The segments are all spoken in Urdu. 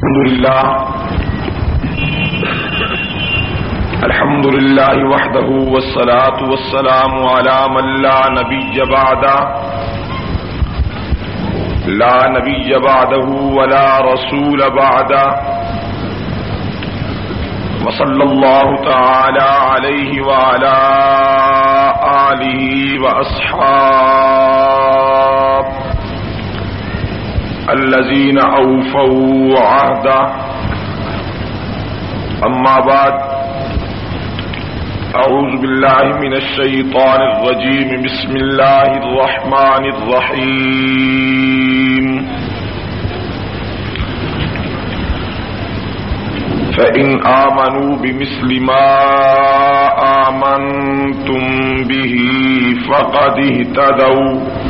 الحمد لله وحده والصلاة والسلام على من لا نبي بعده ولا رسول بعده وصلى الله تعالى عليه وعلى آله وأصحابه الذين أوفوا عهده. أما بعد، أعوذ بالله من الشيطان الرجيم. بسم الله الرحمن الرحيم. فإن آمنوا بمثل ما آمنتم به فقد اهتدوا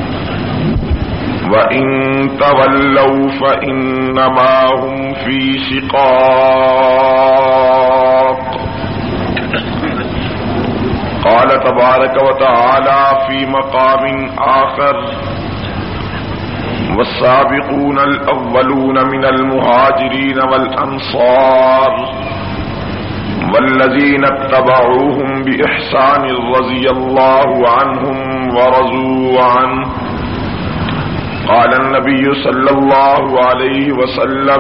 وَإِن تَوَلَّوْا فَإِنَّمَا هُمْ فِي شِقَاقٍ. قال تبارك وتعالى في مقام آخر: والسابقون الأولون من المهاجرين والأنصار والذين اتبعوهم بإحسان رضي الله عنهم ورضوا عنه. قال النبي صلى الله عليه وسلم: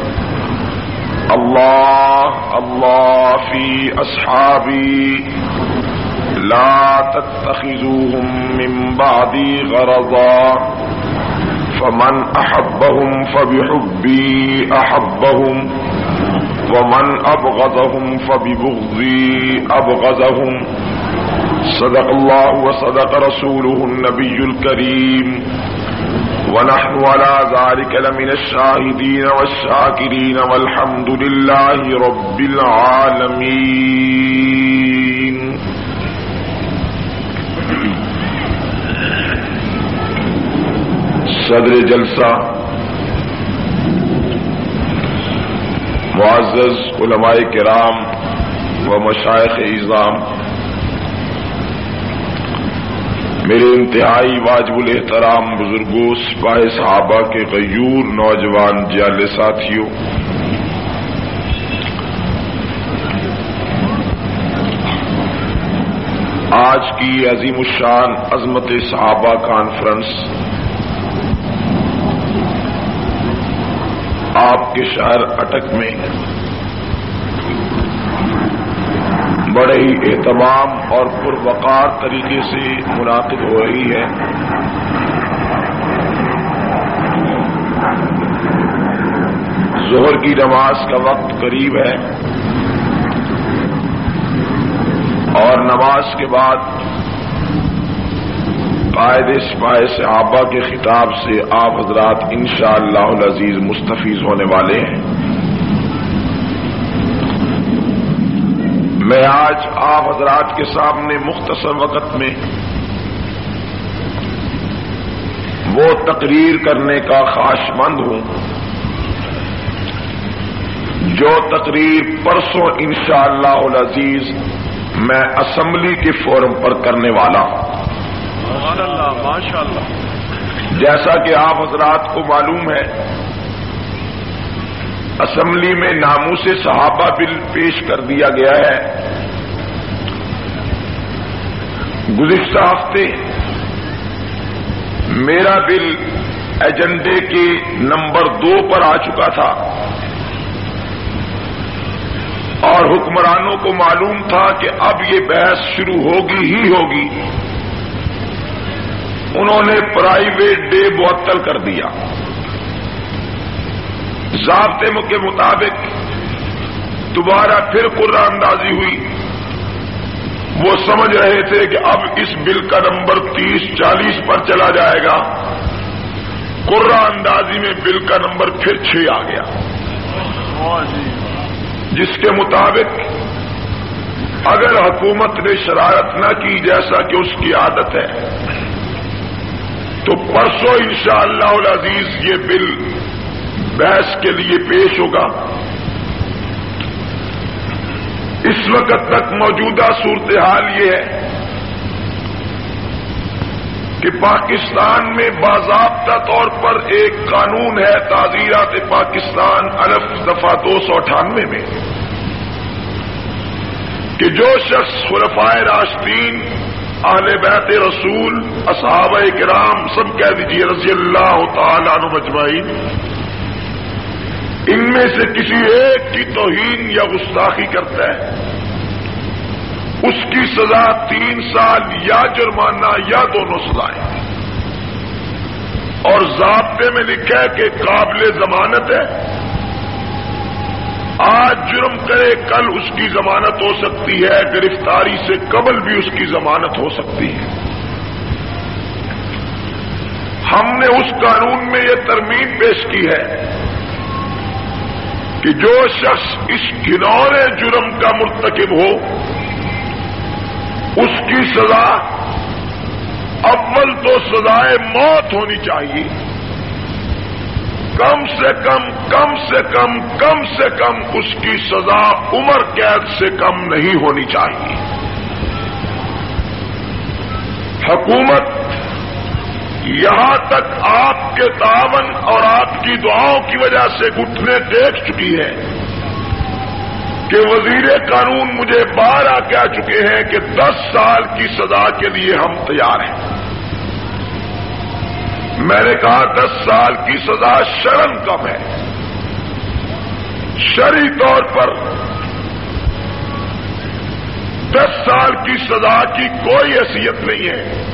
الله الله في أصحابي لا تتخذوهم من بعدي غرضا فمن أحبهم فبحبي أحبهم ومن أبغضهم فببغضي أبغضهم. صدق الله وصدق رسوله النبي الكريم، ونحن على ذلك لمن الشاهدين والشاكرين والحمد لله رب العالمين. صدر جلسہ معزز علماء کرام و مشائخ اعظام، میرے انتہائی واجب الاحترام بزرگوں، سپاہ صحابہ کے غیور نوجوان جیال ساتھیوں، آج کی عظیم الشان عظمت صحابہ کانفرنس آپ کے شہر اٹک میں بڑے ہی اہتمام اور پروقار طریقے سے منعقد ہو رہی ہے۔ ظہر کی نماز کا وقت قریب ہے اور نماز کے بعد قائد سپاہ صحابہ کے خطاب سے آپ حضرات انشاءاللہ العزیز مستفیض ہونے والے ہیں۔ میں آج آپ حضرات کے سامنے مختصر وقت میں وہ تقریر کرنے کا خواہشمند ہوں جو تقریر پرسوں انشاءاللہ العزیز میں اسمبلی کے فورم پر کرنے والا ہوں۔ ماشاءاللہ، جیسا کہ آپ حضرات کو معلوم ہے، اسمبلی میں ناموس صحابہ بل پیش کر دیا گیا ہے۔ گزشتہ ہفتے میرا بل ایجنڈے کے نمبر 2 پر آ چکا تھا اور حکمرانوں کو معلوم تھا کہ اب یہ بحث شروع ہوگی ہی ہوگی۔ انہوں نے پرائیویٹ ڈے معطل کر دیا۔ ضابطے کے مطابق دوبارہ پھر قرعہ اندازی ہوئی۔ وہ سمجھ رہے تھے کہ اب اس بل کا نمبر 30-40 پر چلا جائے گا۔ قرعہ اندازی میں بل کا نمبر پھر 6 آ گیا، جس کے مطابق اگر حکومت نے شرارت نہ کی جیسا کہ اس کی عادت ہے تو پرسوں انشاءاللہ العزیز یہ بل بحث کے لیے پیش ہوگا۔ اس وقت تک موجودہ صورتحال یہ ہے کہ پاکستان میں باضابطہ طور پر ایک قانون ہے تعزیرات پاکستان الف دفعہ 298 میں کہ جو شخص خلفائے راشدین اہل بیت رسول اصحابہ کرام سب کہہ دیجیے رضی اللہ تعالی عنہم اجمعین ان میں سے کسی ایک کی توہین یا گستاخی کرتا ہے اس کی سزا 3 سال یا جرمانہ یا دونوں سزائیں اور ضابطے میں لکھا ہے کہ قابل ضمانت ہے آج جرم کرے کل اس کی ضمانت ہو سکتی ہے گرفتاری سے قبل بھی اس کی ضمانت ہو سکتی ہے ہم نے اس قانون میں یہ ترمیم پیش کی ہے کہ جو شخص اس گھنونے جرم کا مرتکب ہو اس کی سزا اول تو سزائے موت ہونی چاہیے کم سے کم اس کی سزا عمر قید سے کم نہیں ہونی چاہیے حکومت یہاں تک آپ کے تعاون اور آپ کی دعاؤں کی وجہ سے گھٹنے ٹیک چکی ہے کہ وزیر قانون مجھے 12 کہہ چکے ہیں کہ 10 سال کی سزا کے لیے ہم تیار ہیں میں نے کہا 10 سال کی سزا شرعاً کم ہے شرعی طور پر 10 سال کی سزا کی کوئی حیثیت نہیں ہے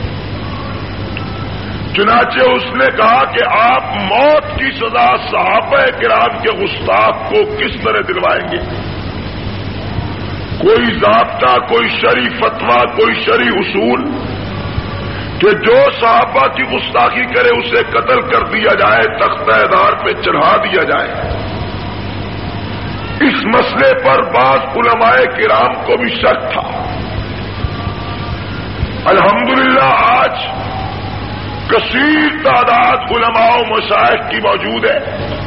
چنانچہ اس نے کہا کہ آپ موت کی سزا صحابہ کرام کے گستاخ کو کس طرح دلوائیں گے کوئی ضابطہ کوئی شرعی فتویٰ کوئی شرعی اصول کہ جو صحابہ کی گستاخی کرے اسے قتل کر دیا جائے تختہ دار پہ چڑھا دیا جائے اس مسئلے پر بعض علماء کرام کو بھی شک تھا الحمدللہ آج کثیر تعداد علماء و مشائخ کی موجود ہے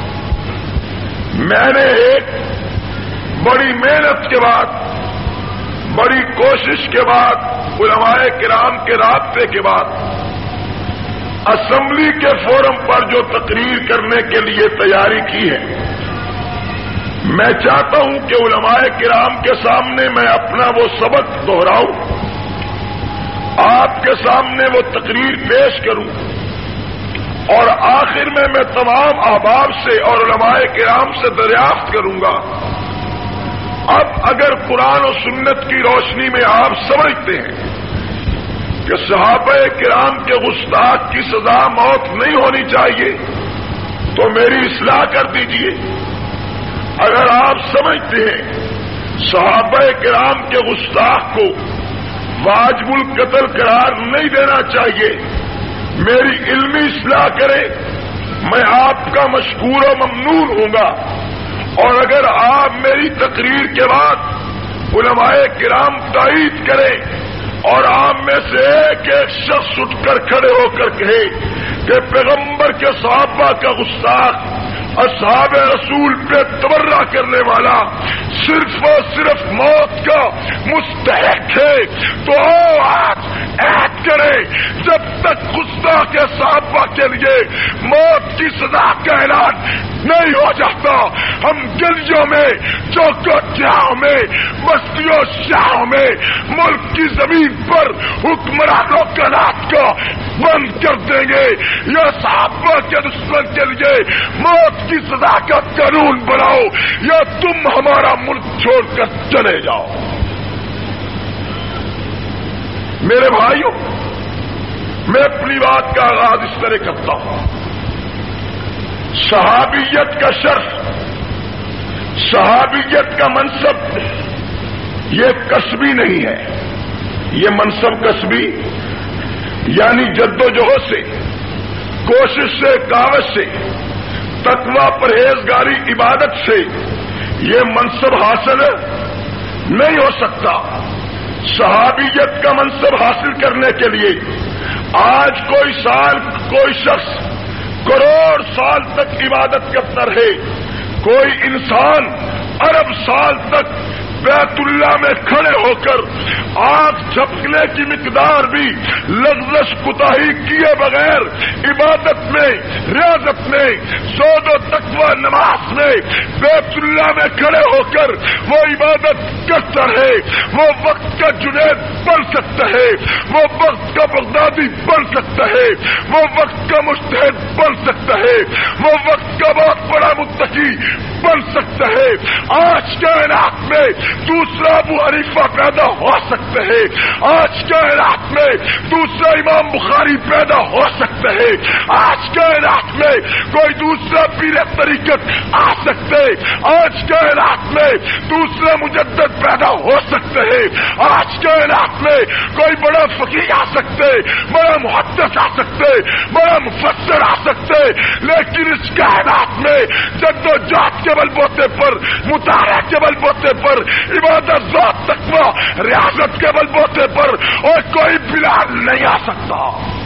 میں نے ایک بڑی محنت کے بعد بڑی کوشش کے بعد علماء کرام کے رابطے کے بعد اسمبلی کے فورم پر جو تقریر کرنے کے لیے تیاری کی ہے میں چاہتا ہوں کہ علماء کرام کے سامنے میں اپنا وہ سبق دہراؤں آپ کے سامنے وہ تقریر پیش کروں اور آخر میں تمام احباب سے اور علماء کرام سے دریافت کروں گا اب اگر قرآن و سنت کی روشنی میں آپ سمجھتے ہیں کہ صحابہ کرام کے گستاخ کی سزا موت نہیں ہونی چاہیے تو میری اصلاح کر دیجئے اگر آپ سمجھتے ہیں صحابہ کرام کے گستاخ کو واجب القتل قرار نہیں دینا چاہیے میری علمی اصلاح کرے میں آپ کا مشکور و ممنون ہوں گا اور اگر آپ میری تقریر کے بعد علماء کرام تائید کریں اور آپ میں سے ایک شخص اٹھ کر کھڑے ہو کر کہے کہ پیغمبر کے صحابہ کا گستاخ اصحاب رسول پہ تبرہ کرنے والا صرف اور صرف موت کا مستحق ہے تو آج عہد کرے جب تک گستاخ کے صحابہ کے لیے موت کی سزا کا اعلان نہیں ہو جاتا ہم گلیوں میں چوکوٹیاؤں میں بستیوں شہروں میں ملک کی زمین پر حکمرانوں کا راج کو بند کر دیں گے یا صحابہ کے دشمن کے لیے موت کی سزا کا قانون بناؤ یا تم ہمارا ملک چھوڑ کر چلے جاؤ میرے بھائیوں میں اپنی بات کا آغاز اس طرح کرتا ہوں صحابیت کا شرف صحابیت کا منصب یہ کسبی نہیں ہے یہ منصب کسبی یعنی جدوجہد سے کوشش سے کاوش سے تقوی پرہیزگاری عبادت سے یہ منصب حاصل نہیں ہو سکتا صحابیت کا منصب حاصل کرنے کے لیے آج کوئی شخص کروڑ سال تک عبادت کرتا رہے کوئی انسان ارب سال تک بیت اللہ میں کھڑے ہو کر آنکھ جھپکنے کی مقدار بھی لغزش کوتاہی کیے بغیر عبادت میں، ریاضت میں، زہد و تقوی نماز میں بیت اللہ میں کھڑے ہو کر وہ عبادت کرتا ہے، وہ وقت کا جنید بن سکتا ہے، وہ وقت کا بغدادی بن سکتا ہے، وہ وقت کا مجتہد بن سکتا ہے، وہ وقت کا بہت بڑا متقی بن سکتا ہے۔ آج کائنات میں دوسرا ابو حنیفہ پیدا ہو سکتا ہے، آج کائنات میں دوسرا امام بخاری پیدا ہو سکتا ہے، آج کائنات میں کوئی دوسرا پیر طریقت آ سکتے، آج کائنات میں دوسرا مجدد پیدا ہو سکتا ہے، آج کائنات میں کوئی بڑا فقیہ آ سکتے، بڑا محدث آ سکتے، بڑا مفسر آ سکتے، لیکن اس کائنات میں جد و جہد کے بل بوتے پر، مطالعہ کے بل بوتے پر، عبادت ذات تقویٰ ریاضت کے بل بوتے پر اور کوئی بلال نہیں آ سکتا۔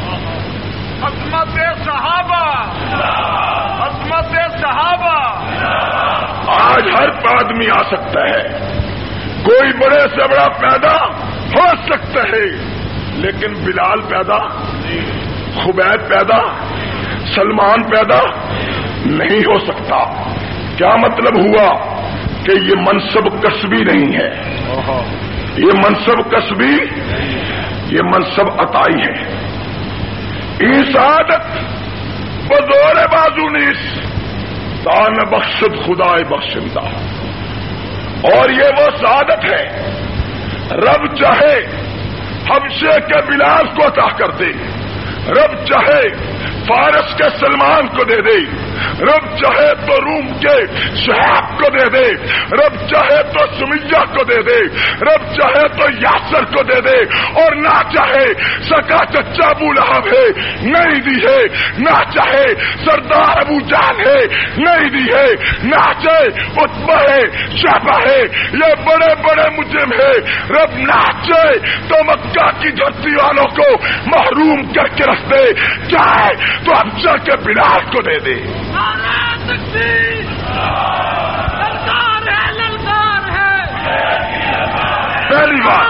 عظمت صحابہ، عظمت صحابہ۔ آج ہر آدمی آ سکتا ہے، کوئی بڑے سے بڑا پیدا ہو سکتا ہے، لیکن بلال پیدا، خبیب پیدا، سلمان پیدا نہیں ہو سکتا۔ کیا مطلب ہوا کہ یہ منصب کسبی نہیں ہے، یہ منصب کسبی، یہ منصب عطائی ہے۔ این سعادت بزور بازو نیست دان بخشد خدائے بخشندہ، اور یہ وہ سعادت ہے رب چاہے حبشے کے بلال کو عطا کر دے، رب چاہے فارس کے سلمان کو دے دے، رب چاہے تو روم کے شہاب کو دے دے، رب چاہے تو سمیہ کو دے دے، رب چاہے تو یاسر کو دے دے، اور نہ چاہے سکا چچا ابو لہب ہے نہیں دی ہے، نہ چاہے سردار ابو جہل ہے نہیں دی ہے، نہ چاہے عتبہ ہے، شعبہ ہے، یہ بڑے بڑے مجرم ہے، رب نہ چاہے تو مکہ کی دھرتی والوں کو محروم کر کے رکھ دے، چاہے تو حبشہ کے بلال کو دے دے۔ پہلی بات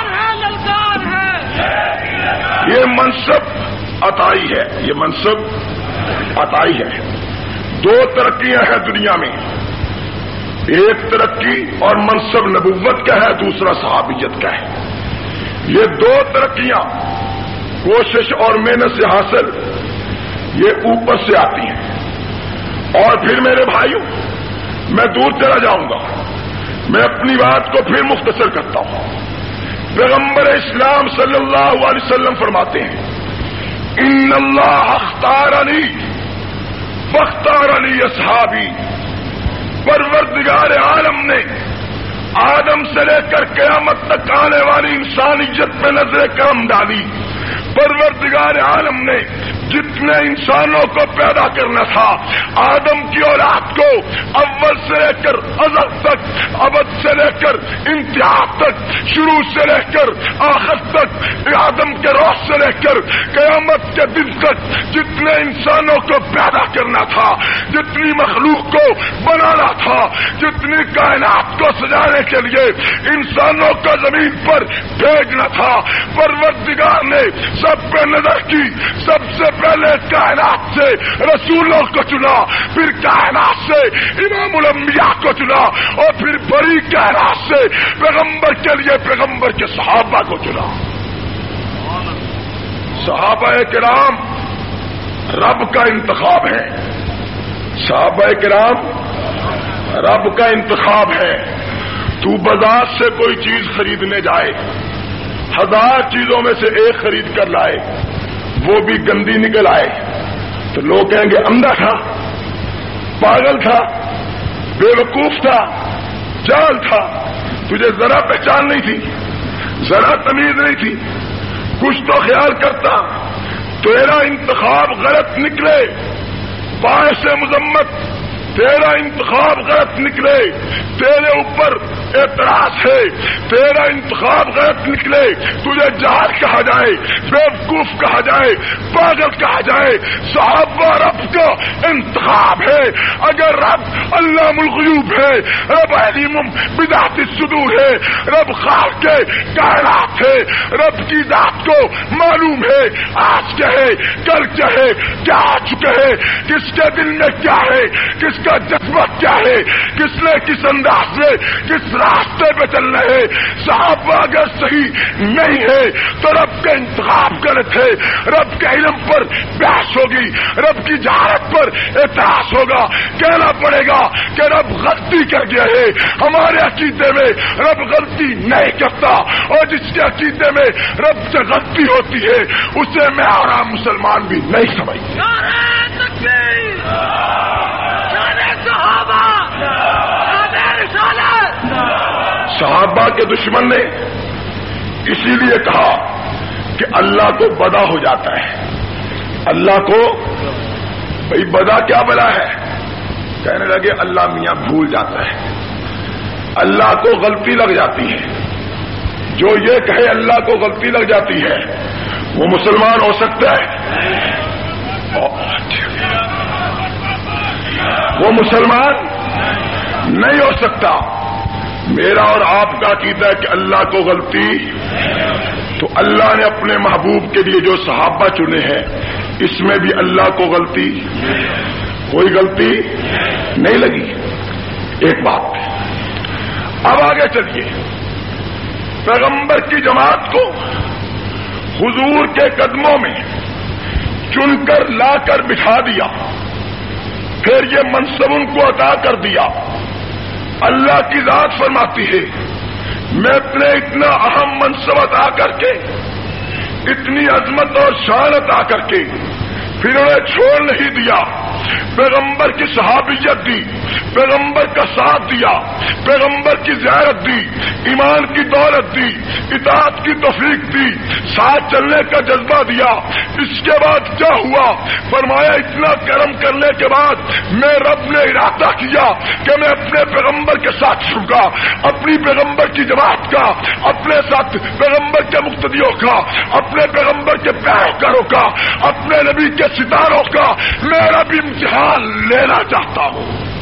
یہ منصب عطائی ہے، یہ منصب عطائی ہے۔ دو ترقیاں ہیں دنیا میں، ایک ترقی اور منصب نبوت کا ہے، دوسرا صحابیت کا ہے۔ یہ دو ترقیاں کوشش اور محنت سے حاصل، یہ اوپر سے آتی ہیں۔ اور پھر میرے بھائیوں، میں دور چلا جاؤں گا، میں اپنی بات کو پھر مختصر کرتا ہوں۔ پیغمبر اسلام صلی اللہ علیہ وسلم فرماتے ہیں، ان اللہ اختارنی واختارنی اصحابی، پروردگار عالم نے آدم سے لے کر قیامت تک آنے والی انسانیت میں نظر کرم ڈالی۔ پروردگار عالم نے جتنے انسانوں کو پیدا کرنا تھا، آدم کی اولاد کو اول سے لے کر ازل تک، ابد سے لے کر انتہا تک، شروع سے لے کر آخر تک، آدم کے روز سے لے کر قیامت کے دن تک جتنے انسانوں کو پیدا کرنا تھا، جتنی مخلوق کو بنانا تھا، جتنی کائنات کو سجانے کے لیے انسانوں کو زمین پر بھیجنا تھا، پروردگار نے سب پہ نظر کی، سب سے پہلے کائنات سے رسولوں کو چنا، پھر کائنات سے امام الانبیاء کو چنا، اور پھر بڑی کائنات سے پیغمبر کے لیے پیغمبر کے صحابہ کو چنا۔ صحابہ کرام رب کا انتخاب ہے، صحابہ کرام رب کا انتخاب ہے۔ تو بازار سے کوئی چیز خریدنے جائے، 1000 چیزوں میں سے ایک خرید کر لائے، وہ بھی گندی نکل آئے، تو لوگ کہیں گے اندھا تھا، پاگل تھا، بے وقوف تھا، جاہل تھا، تجھے ذرا پہچان نہیں تھی، ذرا تمیز نہیں تھی، کچھ تو خیال کرتا، تیرا انتخاب غلط نکلے، باعث مذمت تیرا انتخاب غلط نکلے، تیرے اوپر اعتراض ہے تیرا انتخاب غلط نکلے، تجھے جاہل کہا جائے، بیوقوف کہا جائے، پاگل کہا جائے، صحابہ رب کا انتخاب ہے۔ اگر رب علام الغیوب ہے، رب علیم بذات الصدور ہے، رب خالق کائنات ہے، رب کی ذات کو معلوم ہے آج کیا ہے، کل کیا ہے، کیا آ چکا ہے، کس کے دل میں کیا ہے، کس کا جذبہ کیا ہے، کس نے کس انداز میں کس راستے پہ چلنا ہے۔ صحابہ اگر صحیح نہیں ہے تو رب کا انتخاب غلط ہے، رب کے علم پر بحث ہوگی، رب کی جہالت پر اعتراض ہوگا، کہنا پڑے گا کہ رب غلطی کر گیا ہے۔ ہمارے عقیدے میں رب غلطی نہیں کرتا، اور جس کے عقیدے میں رب سے غلطی ہوتی ہے اسے میں اور عام مسلمان بھی نہیں سمجھتے۔ صحابہ کے دشمن نے اسی لیے کہا کہ اللہ کو بدا ہو جاتا ہے، اللہ کو بھئی بدا کیا بلا ہے، کہنے لگے اللہ میاں بھول جاتا ہے، اللہ کو غلطی لگ جاتی ہے۔ جو یہ کہے اللہ کو غلطی لگ جاتی ہے وہ مسلمان ہو سکتا ہے؟ وہ مسلمان نہیں ہو سکتا۔ میرا اور آپ کا عقیدہ ہے کہ اللہ کو غلطی، تو اللہ نے اپنے محبوب کے لیے جو صحابہ چنے ہیں اس میں بھی اللہ کو غلطی، کوئی غلطی نہیں لگی۔ ایک بات، اب آگے چلیے، پیغمبر کی جماعت کو حضور کے قدموں میں چن کر لا کر بٹھا دیا، پھر یہ منصب ان کو عطا کر دیا۔ اللہ کی ذات فرماتی ہے میں اپنے اتنا اہم منصب عطا کر کے، اتنی عظمت اور شان عطا کر کے پھر انہیں چھوڑ نہیں دیا، پیغمبر کی صحابیت دی، پیغمبر کا ساتھ دیا، پیغمبر کی زیارت دی، ایمان کی دولت دی، اطاعت کی توفیق دی، ساتھ چلنے کا جذبہ دیا۔ اس کے بعد کیا ہوا؟ فرمایا اتنا کرم کرنے کے بعد میں رب نے ارادہ کیا کہ میں اپنے پیغمبر کے ساتھ چھوں گا، اپنی پیغمبر کی جماعت کا، اپنے ساتھ پیغمبر کے مقتدیوں کا، اپنے پیغمبر کے پیروکاروں کا، اپنے نبی کے ستاروں کا میرا بھی امتحان لینا چاہتا ہوں۔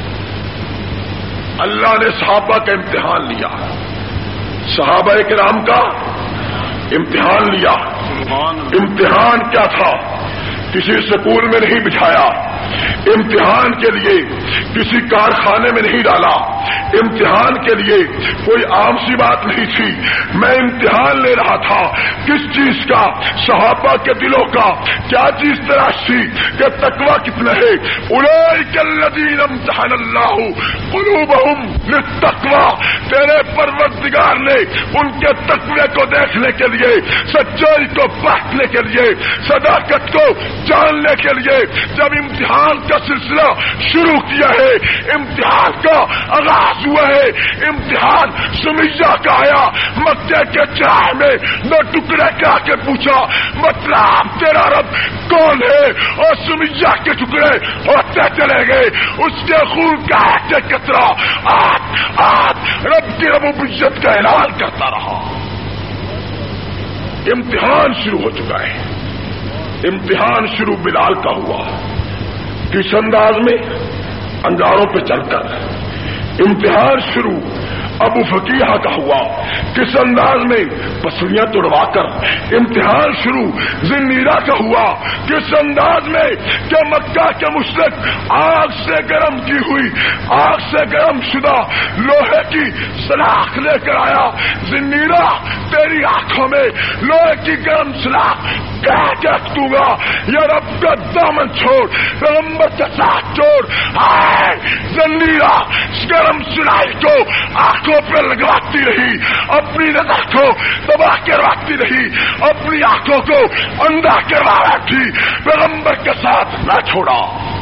اللہ نے صحابہ کا امتحان لیا، صحابہ کرام کا امتحان لیا۔ امتحان کیا تھا؟ کسی سکول میں نہیں بٹھایا، امتحان کے لیے کسی کارخانے میں نہیں ڈالا، امتحان کے لیے کوئی عام سی بات نہیں تھی۔ میں امتحان لے رہا تھا کس چیز کا؟ صحابہ کے دلوں کا۔ کیا چیز تلاش تھی؟ کہ تقویٰ کتنا ہے؟ اولئک الذین امتحن اللہ قلوبہم للتقویٰ، تیرے پروردگار نے ان کے تقوی کو دیکھنے کے لیے، سچائی کو پرکھنے کے لیے، صداقت کو جاننے کے لیے جب امتحان کا سلسلہ شروع کیا ہے، امتحان کا آغاز ہوا ہے، امتحان سمیہ کا آیا۔ مکے کے چراہ میں نہ ٹکڑے کا کے پوچھا مطلب تیرا رب کون ہے، اور سمیہ کے ٹکڑے ہوتے چلے گئے، اس کے خون کا ایک قطرہ آج رب کی ربوبیت کا اعلان کرتا رہا۔ امتحان شروع ہو چکا ہے۔ امتحان شروع بلال کا ہوا، کس انداز میں؟ انگاروں پہ چل کر۔ امتحان شروع ابو فقیہ کا ہوا، کس انداز میں؟ پسلیاں توڑوا کر۔ امتحان شروع ذنیرہ کا ہوا، کس انداز میں؟ کہ مکہ کے مشرک آگ سے گرم کی ہوئی، آگ سے گرم شدہ لوہے کی سلاخ لے کر آیا۔ ذنیرہ تیری آنکھوں میں لوہے کی گرم سلاخ کہہ دوں گا، یا رب کا دامن چھوڑ، پیغمبر کے ساتھ چھوڑ۔ ذنیرہ گرم سلائی کو آنکھوں پہ لگواتی رہی، اپنی نظر کو تباہ کرواتی رہی، اپنی آنکھوں کو اندھا کروا رہی، پیغمبر کے ساتھ نہ چھوڑا۔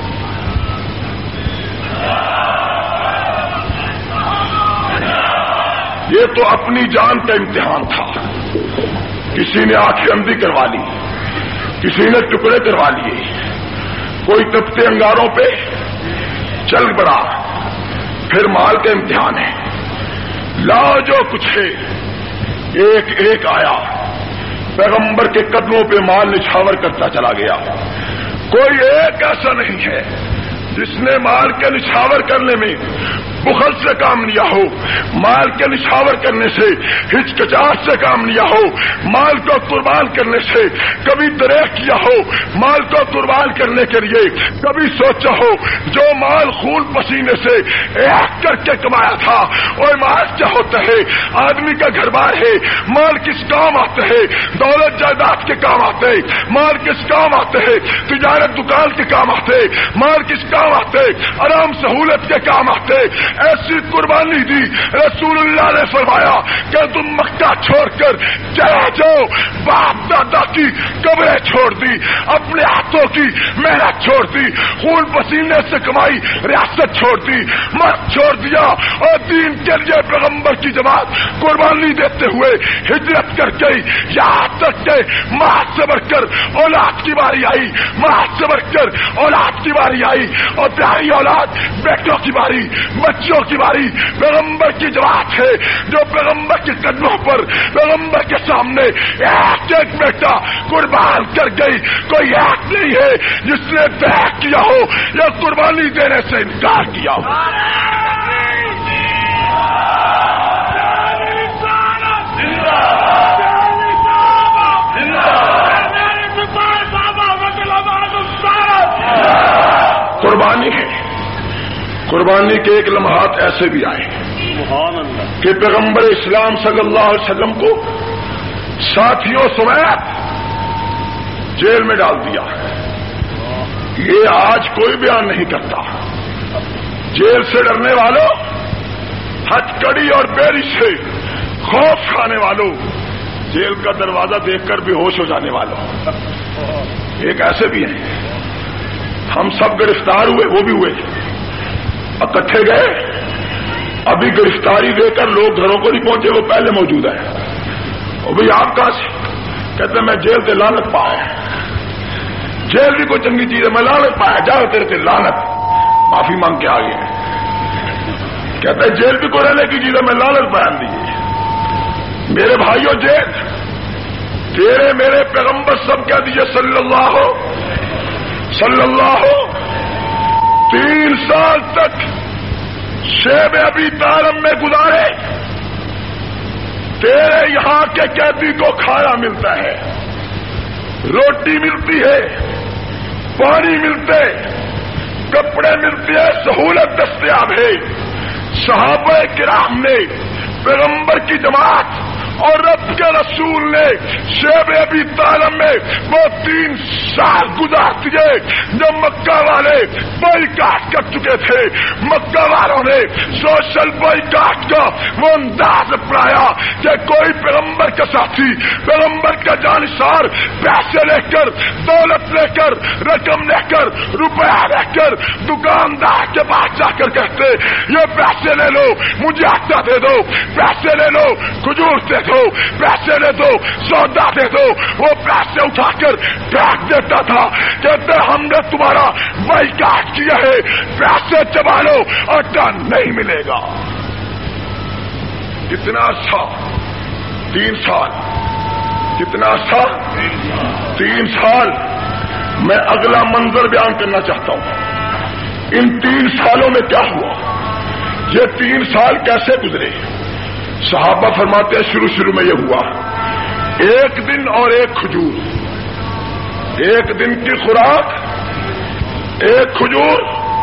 یہ تو اپنی جان کا امتحان تھا۔ کسی نے آنکھیں اندھی کروا لی، کسی نے ٹکڑے کروا لیے، کوئی تپتے انگاروں پہ چل پڑا۔ پھر مال کا امتحان ہے، لاؤ جو کچھ ہے، ایک ایک آیا، پیغمبر کے قدموں پہ مال نچھاور کرتا چلا گیا۔ کوئی ایک ایسا نہیں ہے جس نے مال کے نچھاور کرنے میں بخل سے کام لیا ہو، مال کے نچھاور کرنے سے ہچکچاہٹ سے کام لیا ہو، مال کو قربان کرنے سے کبھی دریغ کیا ہو، مال کو قربان کرنے کے لیے کبھی سوچا ہو، جو مال خون پسینے سے ایک کر کے کمایا تھا۔ اور مال کیا ہوتا ہے؟ آدمی کا گھر بار ہے، مال کس کام آتا ہے؟ دولت جائیداد کے کام آتے، مال کس کام آتے ہیں؟ تجارت دکان کے کام آتے، مال کس کام آتے؟ آرام سہولت کے کام آتے۔ ایسی قربانی دی، رسول اللہ نے فرمایا کہ تم مکہ چھوڑ کر چلے جاؤ، باپ دادا کی قبریں چھوڑ دی، اپنے ہاتھوں کی محنت چھوڑ دی، خون پسینے سے کمائی ریاست چھوڑ دی، مرد چھوڑ دیا، اور دین کے لیے پیغمبر کی جماعت قربانی دیتے ہوئے ہجرت کر گئی۔ یہاں تک کہ ماں سے بڑھ کر اولاد کی باری آئی، ماں سے بڑھ کر اولاد کی باری آئی، اور پیاری اولاد بیٹوں کی باری، بچوں کی باری۔ پیغمبر کی جماعت ہے جو پیغمبر کے قدموں پر، پیغمبر کے سامنے ایک ایک بیٹا قربان کر گئی۔ کوئی ایک نہیں ہے جس نے بیعت کیا ہو یا قربانی دینے سے انکار کیا ہو۔ قربانی ہے، قربانی کے ایک لمحات ایسے بھی آئے کہ پیغمبر اسلام صلی اللہ علیہ وسلم کو ساتھیوں سمیت جیل میں ڈال دیا۔ یہ آج کوئی بیان نہیں کرتا۔ جیل سے ڈرنے والوں، ہتھکڑی اور بیڑی سے خوف کھانے والوں، جیل کا دروازہ دیکھ کر بے ہوش ہو جانے والوں، ایک ایسے بھی ہیں۔ ہم سب گرفتار ہوئے، وہ بھی ہوئے، اکٹھے گئے، ابھی گرفتاری دے کر لوگ گھروں کو نہیں پہنچے، وہ پہلے موجود ہے۔ اور بھئی آپ کہاں سے؟ کہتے ہیں میں جیل سے لعنت پایا۔ جیل بھی کوئی چنگی چیز ہے، میں لعنت پایا، جاؤ تیرے سے لعنت، معافی مانگ کے آگے ہیں۔ کہتے ہیں جیل بھی کوئی رہنے کی چیز ہے، میں لعنت بیان دیجیے۔ میرے بھائیوں، جیل تیرے میرے پیغمبر سب کہہ دیجیے صلی اللہ 3 سال تک شیب ابی طالب میں گزارے۔ تیرے یہاں کے قیدی کو کھانا ملتا ہے، روٹی ملتی ہے، پانی ملتے، کپڑے ملتے ہیں، سہولت دستیاب ہے۔ صحابہ کرام نے، پیغمبر کی جماعت اور رب کے رسول نے شیب ابی طالب میں وہ 3 سال گزار دیے جب مکہ والے بائیکاٹ کر چکے تھے۔ مکہ والوں نے سوشل بائیکاٹ کا وہ انداز اپنایا کہ کوئی پیغمبر کا ساتھی، پیغمبر کا جانشار پیسے لے کر، دولت لے کر، رقم لے کر، روپیہ لے کر دکاندار کے پاس جا کر کہتے یہ پیسے لے لو، مجھے آٹا دے دو، پیسے لے لو، کھجور دے دو، پیسے لے دو، سودا دے دو۔ وہ پیسے اٹھا کر پھینک دیتا تھا، کہتے ہم نے تمہارا بائیکاٹ کیا ہے، پیسے چبا لو، آٹا نہیں ملے گا۔ کتنا عرصہ؟ 3 سال۔ کتنا عرصہ؟ 3 سال۔ میں اگلا منظر بیان کرنا چاہتا ہوں، ان 3 سالوں میں کیا ہوا، یہ 3 سال کیسے گزرے۔ صحابہ فرماتے ہیں شروع میں یہ ہوا، 1 دن اور 1 کھجور، 1 دن کی خوراک، 1 کھجور،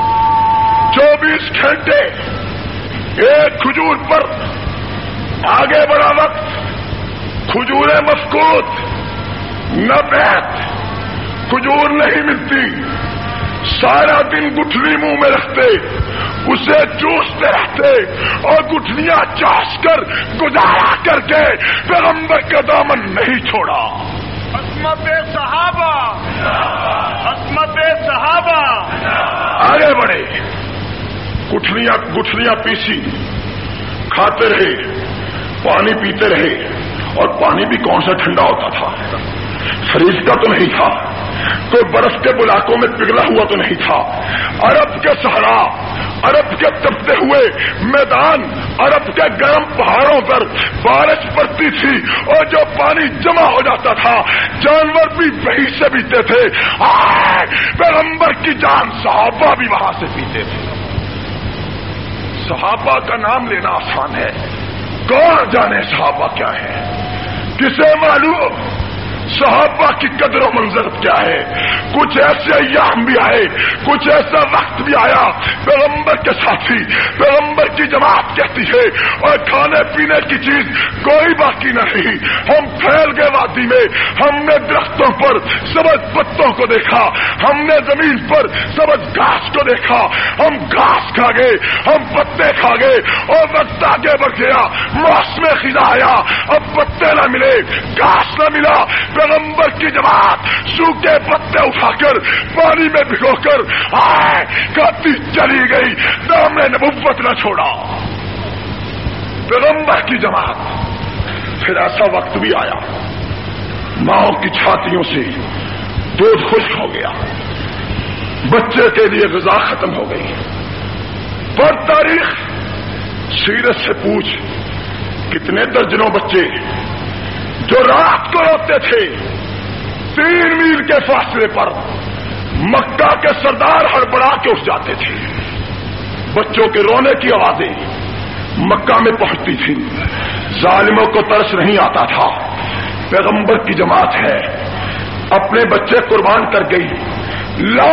24 گھنٹے 1 کھجور پر آگے بڑھا وقت، کھجوریں مفقود، نہ بیت، کھجور نہیں ملتی، سارا دن گٹھلی منہ میں رکھتے، اسے چوستے رہتے اور گٹھلیاں چاس کر گزارا کر کے پیغمبر کا دامن نہیں چھوڑا۔ عصمت صحابہ، عصمت صحابہ، آگے بڑھے، گٹھلیاں پیسی، کھاتے رہے، پانی پیتے رہے، اور پانی بھی کون سا ٹھنڈا ہوتا تھا، فریج کا تو نہیں تھا، کوئی برف کے بلاکوں میں پگھلا ہوا تو نہیں تھا، عرب کے صحرا، عرب کے تپتے ہوئے میدان، عرب کے گرم پہاڑوں پر بارش پڑتی تھی اور جو پانی جمع ہو جاتا تھا جانور بھی وہیں سے پیتے تھے. پیغمبر کی جان صحابہ بھی وہاں سے پیتے تھے. صحابہ کا نام لینا آسان ہے، کون جانے صحابہ کیا ہے؟ کسے معلوم صحابہ کی قدر و منزلت کیا ہے؟ کچھ ایسے ایام بھی آئے، کچھ ایسا وقت بھی آیا پیغمبر کے ساتھی، پیغمبر کی جماعت کہتی ہے اور کھانے پینے کی چیز کوئی باقی نہ رہی. ہم پھیل گئے وادی میں، ہم نے درختوں پر سبز پتوں کو دیکھا، ہم نے زمین پر سبز گھاس کو دیکھا، ہم گھاس کھا گئے، ہم پتے کھا گئے اور وقت آگے بڑھ گیا. موسم خزاں آیا، اب پتے نہ ملے، گھاس نہ ملا. پیغمبر کی جماعت سوکھے پتے اٹھا کر پانی میں بھگو کر کھاتی چلی گئی، دام نے نبوت نہ چھوڑا. پیغمبر کی جماعت. پھر ایسا وقت بھی آیا ماؤں کی چھاتیوں سے دودھ خشک ہو گیا، بچے کے لیے غذا ختم ہو گئی. پر تاریخ سیرت سے پوچھ کتنے درجنوں بچے جو رات کو روتے تھے 3 میل کے فاصلے پر مکہ کے سردار ہڑبڑا کے اٹھ جاتے تھے. بچوں کے رونے کی آوازیں مکہ میں پہنچتی تھی. ظالموں کو ترس نہیں آتا تھا. پیغمبر کی جماعت ہے، اپنے بچے قربان کر گئی. لا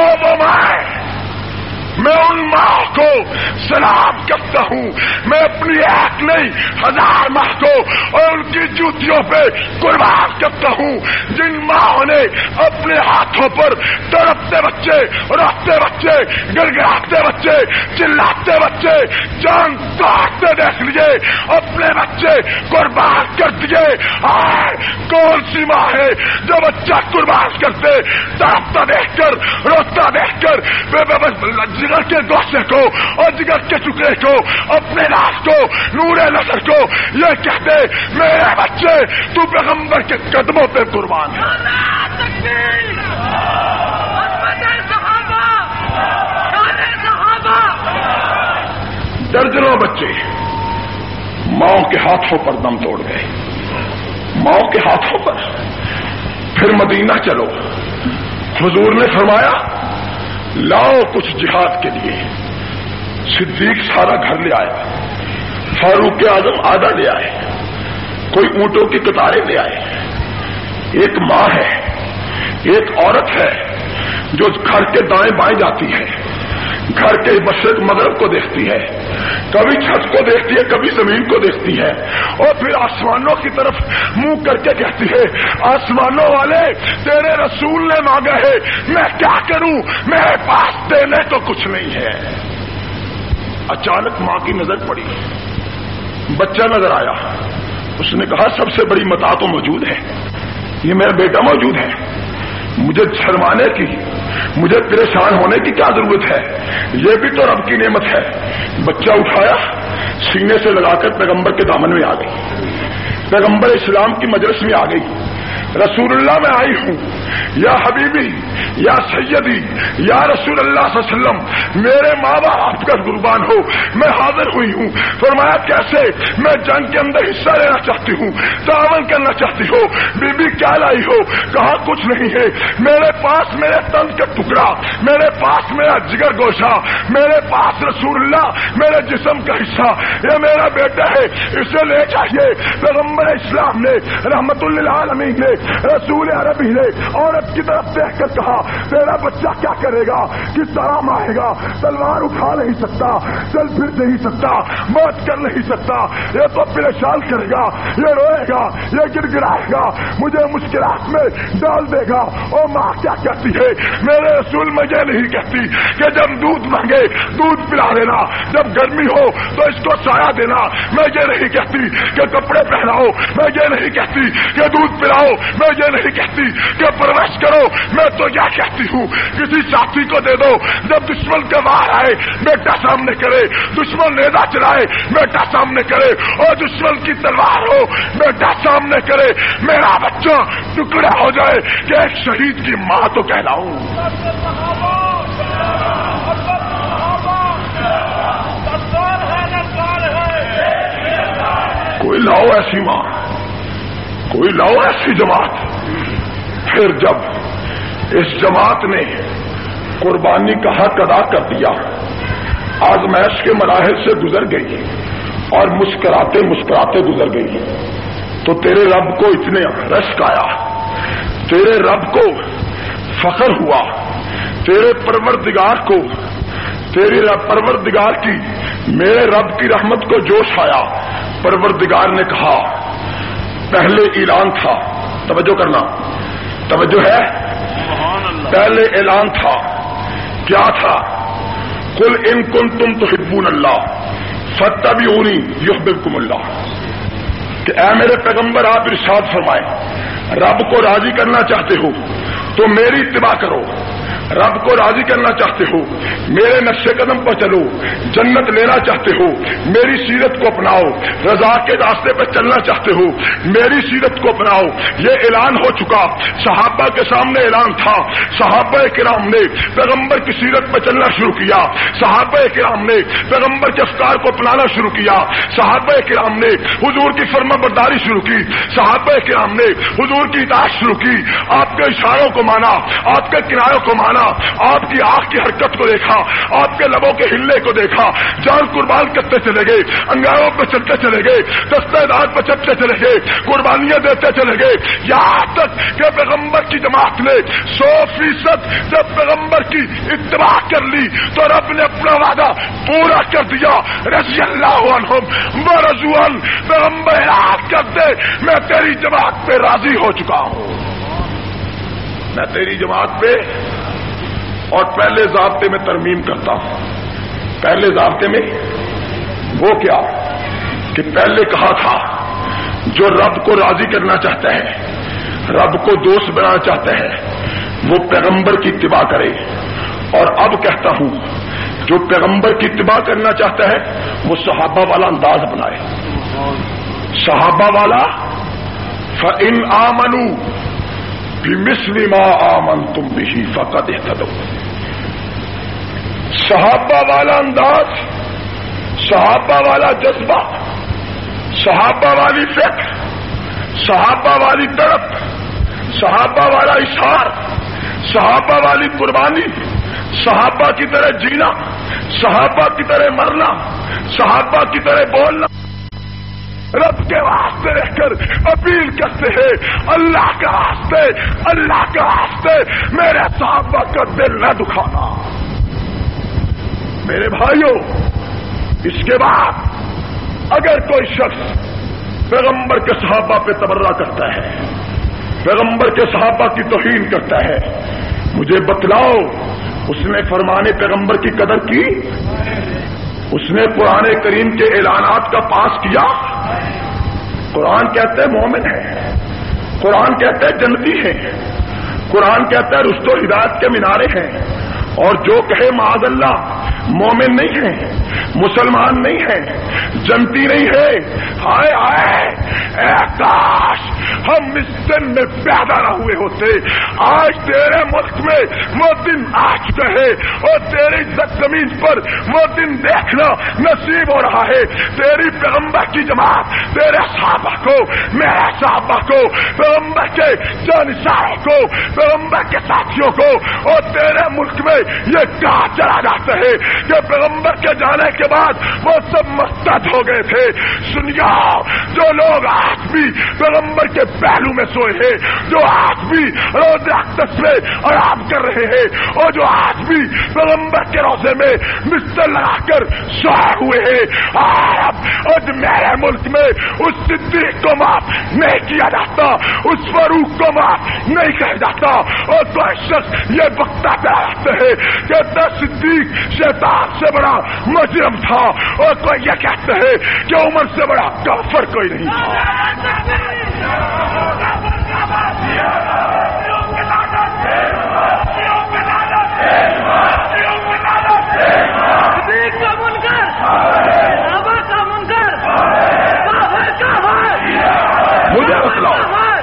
میں ان ماں کو سلام کرتا ہوں، میں اپنی ایک نہیں 1000 ماں کو اور ان کی جوتیوں پہ قربان کرتا ہوں جن ماں نے اپنے ہاتھوں پر تڑپتے بچے، روتے بچے، گڑگڑاتے بچے، چلاتے بچے، جان کاٹتے دیکھ لیے، اپنے بچے قربان کر دیے. کون سی ماں ہے جو بچہ قربان کرتے تڑپتا دیکھ کر، روتا دیکھ کر جگر کے گوشے کو اور جگر کے ٹکڑے کو، اپنے ناس کو، نور نظر کو یہ کہتے میرے بچے تو پیغمبر کے قدموں پہ قربان ہے. درجنوں بچے ماؤں کے ہاتھوں پر دم توڑ گئے، ماؤں کے ہاتھوں پر. پھر مدینہ چلو، حضور نے فرمایا لاؤ کچھ جہاد کے لیے. صدیق سارا گھر لے آیا، فاروق اعظم آدھا لے آئے، کوئی اونٹوں کی قطاریں لے آئے. ایک ماں ہے، ایک عورت ہے جو گھر کے دائیں بائیں جاتی ہے، گھر کے مشرق مغرب کو دیکھتی ہے، کبھی چھت کو دیکھتی ہے، کبھی زمین کو دیکھتی ہے، اور پھر آسمانوں کی طرف منہ کر کے کہتی ہے آسمانوں والے تیرے رسول نے مانگا ہے، میں کیا کروں، میرے پاس دینے کو کچھ نہیں ہے. اچانک ماں کی نظر پڑی، بچہ نظر آیا. اس نے کہا سب سے بڑی متاع تو موجود ہے، یہ میرا بیٹا موجود ہے، مجھے شرمانے کی، مجھے پریشان ہونے کی کیا ضرورت ہے، یہ بھی تو رب کی نعمت ہے. بچہ اٹھایا، سینے سے لگا کر پیغمبر کے دامن میں آ گئی، پیغمبر اسلام کی مجلس میں آ گئی. رسول اللہ میں آئی ہوں، یا حبیبی، یا سیدی، یا رسول اللہ صلی اللہ علیہ وسلم، میرے ماں باپ کا قربان ہو، میں حاضر ہوئی ہوں. فرمایا کیسے؟ میں جنگ کے اندر حصہ لینا چاہتی ہوں، تعاون کرنا چاہتی ہو. بی بی کیا لائی ہو؟ کہا کچھ نہیں ہے، میرے پاس میرے تن کا ٹکڑا، میرے پاس میرا جگر گوشہ، میرے پاس رسول اللہ میرے جسم کا حصہ، یہ میرا بیٹا ہے، اسے لے جائیے. پیغمبر اسلام نے، رحمت للعالمین نے، رسول عربی نے عورت کی طرف دیکھ کر کہا تیرا بچہ کیا کرے گا، کس طرح مارے گا؟ تلوار اٹھا نہیں سکتا، چل پھر نہیں سکتا، بات کر نہیں سکتا، یہ تو پریشان کرے گا، یہ روئے گا، یہ گر گرائے گا، مجھے مشکلات میں ڈال دے گا. اور ماں کیا کہتی ہے؟ میرے رسول میں یہ نہیں کہتی کہ جب دودھ مانگے دودھ پلا دینا، جب گرمی ہو تو اس کو سایہ دینا. میں یہ نہیں کہتی کہ کپڑے پہناؤ، میں یہ نہیں کہتی کہ دودھ پلاؤ، میں یہ نہیں کہتی کہ پرورش کرو. میں تو یہ کہتی ہوں کسی ساتھی کو دے دو، جب دشمن کا وار آئے بیٹا سامنے کرے، دشمن نیزہ چلائے بیٹا سامنے کرے، اور دشمن کی تلوار ہو بیٹا سامنے کرے. میرا بچہ ٹکڑا ہو جائے کہ ایک شہید کی ماں تو کہلاؤں. ہے کوئی لاؤ ایسی ماں، کوئی لاؤ ایسی جماعت۔ پھر جب اس جماعت نے قربانی کا حق ادا کر دیا، آزمائش کے مراحل سے گزر گئی اور مسکراتے مسکراتے گزر گئی، تو تیرے رب کو اتنے رشک آیا، تیرے رب کو فخر ہوا، تیرے پروردگار کو، تیری پروردگار کی، میرے رب کی رحمت کو جوش آیا۔ پروردگار نے کہا، پہلے اعلان تھا، توجہ کرنا، توجہ ہے، پہلے اعلان تھا، کیا تھا؟ قل ان کنتم تحبون اللہ فاتبعونی یحببکم اللہ، کہ اے میرے پیغمبر آپ ارشاد فرمائیں، رب کو راضی کرنا چاہتے ہو تو میری اتباع کرو، رب کو راضی کرنا چاہتے ہو میرے نقش قدم پر چلو، جنت لینا چاہتے ہو میری سیرت کو اپناؤ، رضا کے راستے پہ چلنا چاہتے ہو میری سیرت کو اپناؤ۔ یہ اعلان ہو چکا، صحابہ کے سامنے اعلان تھا، صحابہ کرام نے پیغمبر کی سیرت پہ چلنا شروع کیا، صحابہ کرام نے پیغمبر کے افکار کو اپنانا شروع کیا، صحابہ کرام نے حضور کی فرما برداری شروع کی، صحابہ کرام نے حضور کی اطاعت شروع کی، آپ کے اشاروں کو مانا، آپ کے کناروں کو مانا، آپ کی آنکھ کی حرکت کو دیکھا، آپ کے لبوں کے ہلنے کو دیکھا، جان قربان کرتے چلے گئے، انگاروں پہ چلتے چلے گئے، دستہ دار پہ چلتے چلے گئے، قربانیاں دیتے چلے گئے، یہاں تک کہ پیغمبر کی جماعت نے 100% جب پیغمبر کی اتباع کر لی تو رب نے اپنا وعدہ پورا کر دیا، رضی اللہ عنہم ورضوا عنہ، پیغمبر اعلان کر دے میں تیری جماعت پہ راضی ہو چکا ہوں، میں تیری جماعت پہ۔ اور پہلے ضابطے میں ترمیم کرتا ہوں، پہلے ضابطے میں وہ کیا کہ پہلے کہا تھا جو رب کو راضی کرنا چاہتا ہے، رب کو دوست بنانا چاہتا ہے، وہ پیغمبر کی اتباع کرے، اور اب کہتا ہوں جو پیغمبر کی اتباع کرنا چاہتا ہے وہ صحابہ والا انداز بنائے، صحابہ والا فَإِنْ آمَنُوا بِمِثْلِ مَا آمَنْتُمْ بِهِ فَقَدْ اهْتَدَوْا، صحابہ والا انداز، صحابہ والا جذبہ، صحابہ والی فکر، صحابہ والی تڑپ، صحابہ والا اشار، صحابہ والی قربانی، صحابہ کی طرح جینا، صحابہ کی طرح مرنا، صحابہ کی طرح بولنا، رب کے واسطے رہ کر اپیل کرتے ہیں، اللہ کے واسطے، اللہ کے واسطے میرے صحابہ کا دل نہ دکھانا۔ میرے بھائیوں، اس کے بعد اگر کوئی شخص پیغمبر کے صحابہ پہ تبرہ کرتا ہے، پیغمبر کے صحابہ کی توہین کرتا ہے، مجھے بتلاؤ اس نے فرمان پیغمبر کی قدر کی؟ اس نے قرآن کریم کے اعلانات کا پاس کیا؟ قرآن کہتا ہے مومن ہے، قرآن کہتا ہے جنتی ہے، قرآن کہتا ہے رشت و ہدایت کے مینارے ہیں، اور جو کہے معاذ اللہ مومن نہیں ہے، مسلمان نہیں ہے، جنتی نہیں ہے، ہائے ہائے اے کاش ہم اس دن میں پیدا نہ ہوئے ہوتے۔ آج تیرے ملک میں وہ دن آ چکے ہیں اور تیری زمین پر وہ دن دیکھنا نصیب ہو رہا ہے۔ تیری پیغمبر کی جماعت، تیرے صحابہ کو، میرے صحابہ کو، پیغمبر کے جانشینوں کو، پیغمبر کے ساتھیوں کو، اور تیرے ملک میں یہ کہا چلا جاتا ہے کہ پیغمبر کے جانے کے بعد وہ سب مرتد ہو گئے تھے۔ سنیا، جو لوگ آج بھی پیغمبر کے پہلو میں سوئے ہیں، جو آج بھی روضہ اقدس میں آرام کر رہے ہیں، اور جو آج بھی پیغمبر کے روضے میں بستر لگا کر سوئے ہوئے ہیں، آج میرے ملک میں اس صدیق کو معاف نہیں کیا جاتا، اس فاروق کو معاف نہیں کہا جاتا، اور کوئی شخص یہ بکتا چلا ہے کہ صدیق شیطان سے بڑا مجرم تھا، اور کوئی یہ کہتا ہے کہ عمر سے بڑا کافر کوئی نہیں تھا۔ مجھے بتلاؤ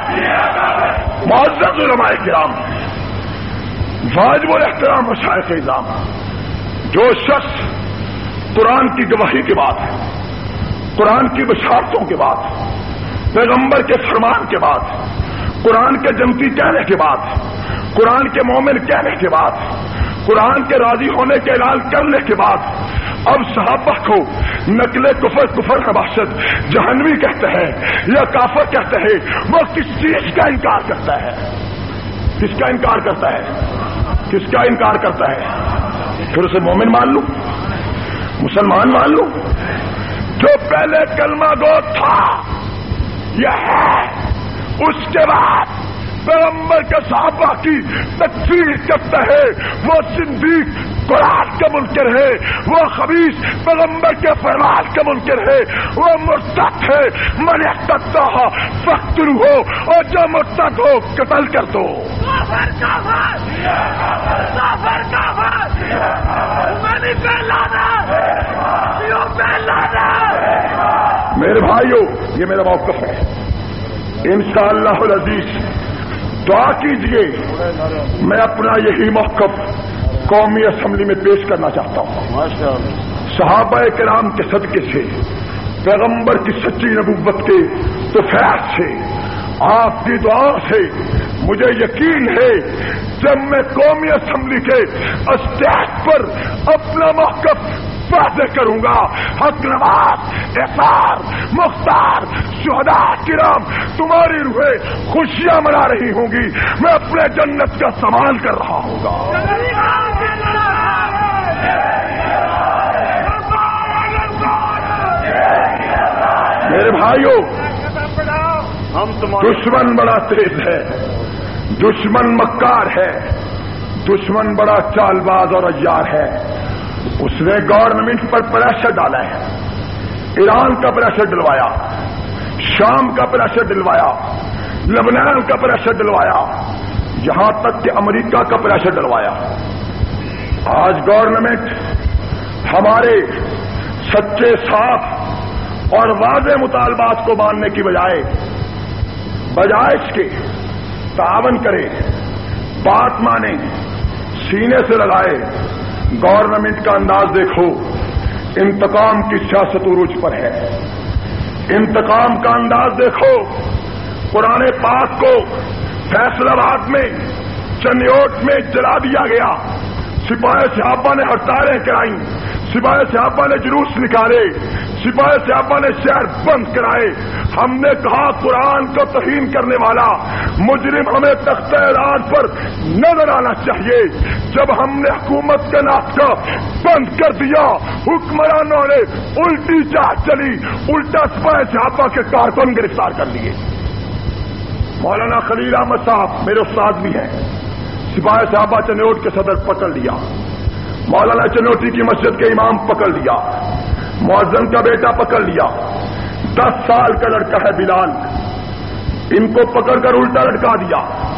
معزز علماء کرام، واجب الاحترام مشائخ اعظام، جو شخص قرآن کی گواہی کے بعد قرآن کی بشارتوں کے بعد، پیغمبر کے فرمان کے بعد، قرآن کے جنتی کہنے کے بعد، قرآن کے مومن کہنے کے بعد، قرآن کے راضی ہونے کے اعلان کرنے کے بعد اب صحابہ کو نقل کفر نباشد جہنوی کہتے ہیں یا کافر کہتے ہیں، وہ کس چیز کا انکار کرتا ہے؟ کس کا انکار کرتا ہے؟ کس کا انکار کرتا ہے؟ پھر اسے مومن مان لوں، مسلمان مان لوں؟ جو پہلے کلمہ گو تھا یہ ہے، اس کے بعد پیغمبر کے صحابہ کی تکفیر کرتا ہے، وہ صدیق قرآن کا منکر ہے، وہ خبیث پیغمبر کے فرمان کا منکر ہے، وہ مرتد ہے، من ارتد فاقتلوہ ہو، اور جو مرتد ہو قتل کر دو۔ کافر کافر کافر کافر منی پہ لانا یوں پہ لانا۔ میرے بھائیو، یہ میرا موقف ہے، انشاءاللہ العزیز دعا کیجئے میں اپنا یہی موقف قومی اسمبلی میں پیش کرنا چاہتا ہوں۔ صحابہ کرام کے صدقے سے، پیغمبر کی سچی نبوت کے توفیق سے، آپ کی دعا سے مجھے یقین ہے جب میں قومی اسمبلی کے اسٹیج پر اپنا موقف واضح کروں گا، حق نواز، اثار، مختار، شہداء کرام تمہاری روحیں خوشیاں منا رہی ہوں گی، میں اپنے جنت کا سامان کر رہا ہوں گا۔ میرے بھائیوں، دشمن بڑا تیز ہے، دشمن مکار ہے، دشمن بڑا چال باز اور عیار ہے۔ اس نے گورنمنٹ پر پریشر ڈالا ہے، ایران کا پریشر ڈلوایا، شام کا پریشر ڈلوایا، لبنان کا پریشر ڈلوایا، یہاں تک کہ امریکہ کا پریشر ڈلوایا۔ آج گورنمنٹ ہمارے سچے، صاف اور واضح مطالبات کو ماننے کی بجائے اس کے تعاون کرے، بات مانے، سینے سے لگائے۔ گورنمنٹ کا انداز دیکھو، انتقام کی سیاست عروج پر ہے۔ انتقام کا انداز دیکھو، قرآن پاک کو فیصل آباد میں، چنیوٹ میں جلا دیا گیا، سپاہی صحابہ نے ہڑتالیں کرائیں، سپاہی صحابہ نے جلوس نکالے، سپاہی صحابہ نے شہر بند کرائے۔ ہم نے کہا قرآن کو توہین کرنے والا مجرم ہمیں تختہ راج پر نظر آنا چاہیے۔ جب ہم نے حکومت کے نافذہ بند کر دیا، حکمرانوں نے الٹی چال چلی، الٹا سپاہی صحابہ کے کارکن گرفتار کر لیے۔ مولانا خلیل احمد صاحب میرے استاد بھی ہیں، سپاہی صحابہ چنوٹ کے صدر پکڑ لیا، مولانا چنوٹی کی مسجد کے امام پکڑ لیا، مؤذن کا بیٹا پکڑ لیا، 10 سال کا لڑکا ہے بلال، ان کو پکڑ کر الٹا لٹکا دیا۔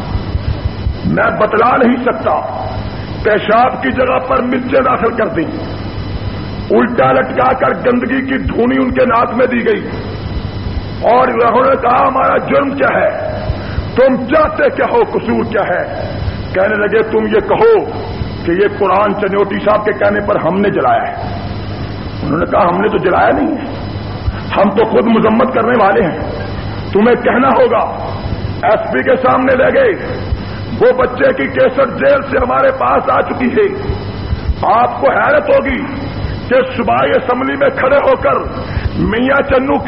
میں بتلا نہیں سکتا، پیشاب کی جگہ پر مرچیں داخل کر دیں، الٹا لٹکا کر گندگی کی دھونی ان کے ناک میں دی گئی، اور انہوں نے کہا ہمارا جرم کیا ہے، تم چاہتے کیا ہو، قصور کیا ہے؟ کہنے لگے تم یہ کہو کہ یہ قرآن چنوٹی صاحب کے کہنے پر ہم نے جلایا ہے۔ انہوں نے کہا ہم نے تو جلایا نہیں ہے، ہم تو خود مذمت کرنے والے ہیں، تمہیں کہنا ہوگا۔ ایس پی کے سامنے لے گئے، وہ بچے کی کیسٹ جیل سے ہمارے پاس آ چکی ہے۔ آپ کو حیرت ہوگی کہ صوبائی اسمبلی میں کھڑے ہو کر میاں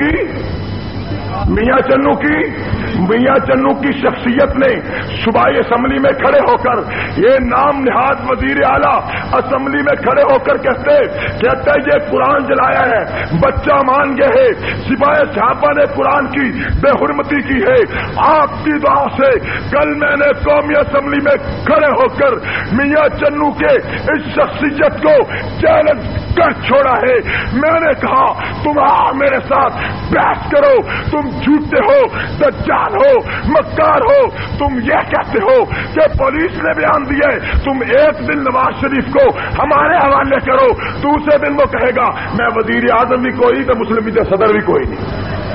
چنو کی شخصیت نے صوبائی اسمبلی میں کھڑے ہو کر یہ نام نہاد وزیر اعلیٰ اسمبلی میں کھڑے ہو کر کہتے یہ قرآن جلایا ہے، بچہ مان گئے ہے، سپاہی صحابہ نے قرآن کی بے حرمتی کی ہے۔ آپ کی دعا سے کل میں نے قومی اسمبلی میں کھڑے ہو کر میاں چنو کے اس شخصیت کو چیلنج کر چھوڑا ہے۔ میں نے کہا تم میرے ساتھ بحث کرو، تم جھوٹے ہو، دجال ہو، مکار ہو، تم یہ کہتے ہو کہ پولیس نے بیان دیا ہے، تم ایک دن نواز شریف کو ہمارے حوالے کرو، دوسرے دن وہ کہے گا میں وزیر اعظم بھی کوئی تو مسلم لیگ صدر بھی کوئی نہیں۔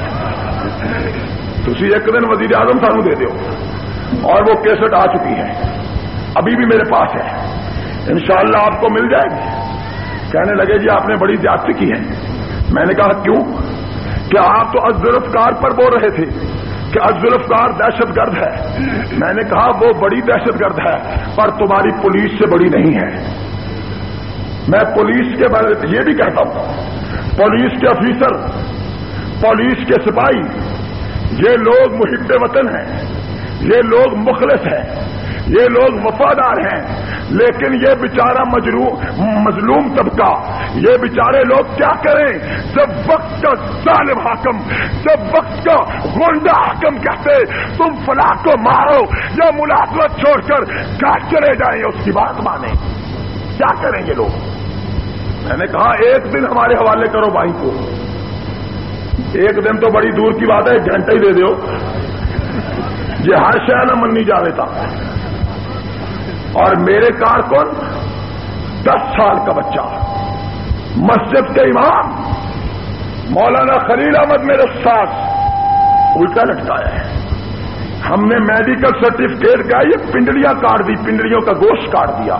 تسی ایک دن وزیر اعظم سانو دے دیو، اور وہ کیسٹ آ چکی ہے، ابھی بھی میرے پاس ہے، انشاءاللہ آپ کو مل جائے گی۔ کہنے لگے جی آپ نے بڑی زیادتی کی ہے۔ میں نے کہا کیوں؟ کہ آپ تو الذوالفقار پر بول رہے تھے کہ الذوالفقار دہشت گرد ہے. میں نے کہا وہ بڑی دہشت گرد ہے پر تمہاری پولیس سے بڑی نہیں ہے. میں پولیس کے بارے میں یہ بھی کہتا ہوں، پولیس کے افیسر، پولیس کے سپاہی، یہ لوگ محب وطن ہیں، یہ لوگ مخلص ہیں، یہ لوگ وفادار ہیں. لیکن یہ بیچارہ مظلوم طبقہ، یہ بیچارے لوگ کیا کریں جب وقت کا ظالم حاکم، جب وقت کا غنڈہ حاکم کہتے تم فلاں کو مارو یا ملازمت چھوڑ کر گھر چلے جائیں، اس کی بات مانیں. کیا کریں یہ لوگ؟ میں نے کہا ایک دن ہمارے حوالے کرو بھائی کو. ایک دن تو بڑی دور کی بات ہے، 1 گھنٹہ ہی دے دو. یہ ہر شہر نہ منی جا دیتا. اور میرے کارکن 10 سال کا بچہ، مسجد کے امام مولانا خلیل احمد میرے ساتھ الٹا لٹکایا ہے. ہم نے میڈیکل سرٹیفکیٹ کا یہ پنڈلیاں کاٹ دی، پنڈلیوں کا گوشت کاٹ دیا.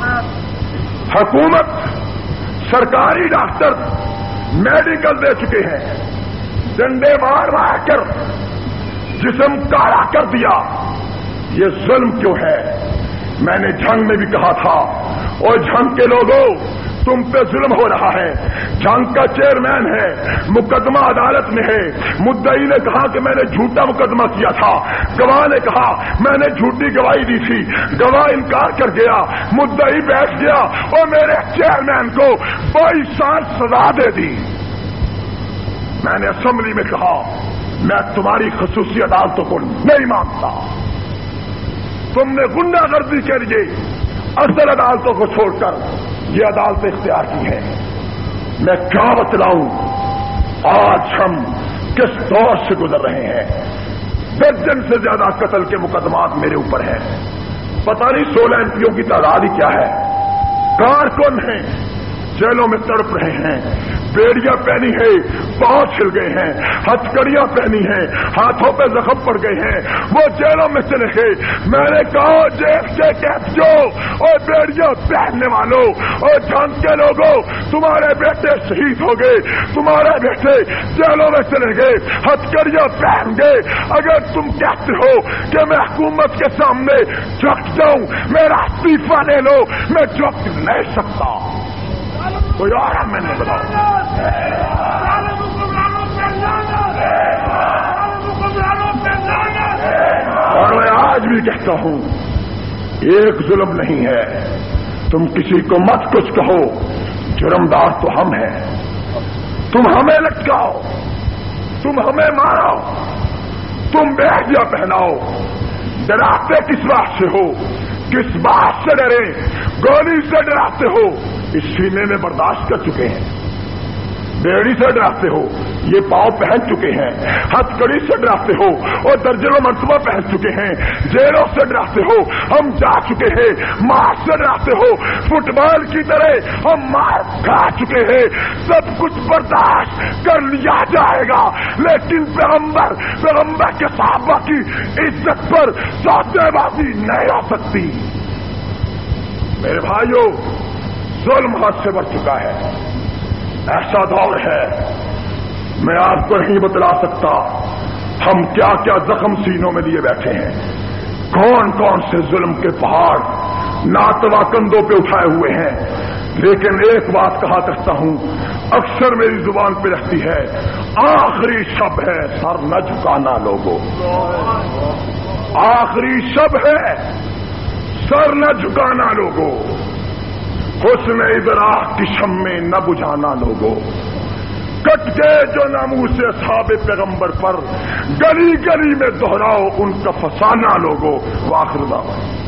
حکومت سرکاری ڈاکٹر میڈیکل دے چکے ہیں، ڈنڈے مار مار کر جسم کالا کر دیا. یہ ظلم کیوں ہے؟ میں نے جھنگ میں بھی کہا تھا، اور جھنگ کے لوگوں تم پہ ظلم ہو رہا ہے. جھنگ کا چیئرمین ہے، مقدمہ عدالت میں ہے. مدعی نے کہا کہ میں نے جھوٹا مقدمہ کیا تھا، گواہ نے کہا میں نے جھوٹی گواہی دی تھی، گواہ انکار کر گیا، مدعی بیٹھ گیا اور میرے چیئرمین کو 22 سال سزا دے دی. میں نے اسمبلی میں کہا میں تمہاری خصوصی عدالتوں کو نہیں مانتا. تم نے غنڈہ گردی کے لیے اصل عدالتوں کو چھوڑ کر یہ عدالتیں اختیار کی ہیں. میں کیا بتلاؤں آج ہم کس دور سے گزر رہے ہیں. 10 دن سے زیادہ قتل کے مقدمات میرے اوپر ہیں. پتہ نہیں 16 MP کی تعداد ہی کیا ہے. کارکن ہیں جیلوں میں تڑپ رہے ہیں، بیڑیاں پہنی ہے، پاؤں چھل گئے ہیں، ہتھکڑیاں پہنی ہیں، ہاتھوں پہ زخم پڑ گئے ہیں، وہ جیلوں میں چلے گئے. میں نے کہا جیل کے قیدیوں اور بیڑیاں پہننے والوں اور جھنگ کے لوگوں، تمہارے بیٹے شہید ہو گئے، تمہارے بیٹے جیلوں میں چلے گئے، ہتھکڑیاں پہن گئے. اگر تم کہتے ہو کہ میں حکومت کے سامنے جھک جاؤں، میرا استعفیٰ لے لو، میں جھک نہیں سکتا. کوئی اور میں نے بتاؤ. اور میں آج بھی کہتا ہوں ایک ظلم نہیں ہے. تم کسی کو مت کچھ کہو، جرمدار تو ہم ہیں. تم ہمیں لٹکاؤ، تم ہمیں مارو، تم بیڑیاں پہناؤ. ڈراتے کس بات سے ہو؟ کس بات سے ڈرے؟ گولی سے ڈراتے ہو، اس سینے میں برداشت کر چکے ہیں. بیڑی سے ڈراتے ہو، یہ پاؤں پہن چکے ہیں. ہتھکڑی سے ڈراتے ہو اور درجنوں مرتبہ پہن چکے ہیں. جیلوں سے ڈراتے ہو، ہم جا چکے ہیں. مار سے ڈراتے ہو، فٹ بال کی طرح ہم مار کھا چکے ہیں. سب کچھ برداشت کر لیا جائے گا، لیکن پیغمبر کے صحابہ کی عزت پر سودے بازی نہیں ہو سکتی. میرے بھائیوں، ظلم حد سے بڑھ چکا ہے. ایسا دور ہے میں آپ کو نہیں بتلا سکتا ہم کیا کیا زخم سینوں میں لیے بیٹھے ہیں. کون کون سے ظلم کے پہاڑ ناتوا کندھوں پہ اٹھائے ہوئے ہیں. لیکن ایک بات کہا کرتا ہوں، اکثر میری زبان پہ رہتی ہے، آخری شب ہے سر نہ جھکانا لوگوں. آخری شب ہے سر نہ جھکانا لوگوں. حسن ادراک کی شمیں نہ بجھانا لوگوں. کٹ کے جو ناموس اصحاب پیغمبر پر گلی گلی میں دہراؤ ان کا فسانہ لوگوں. واخر دعوانا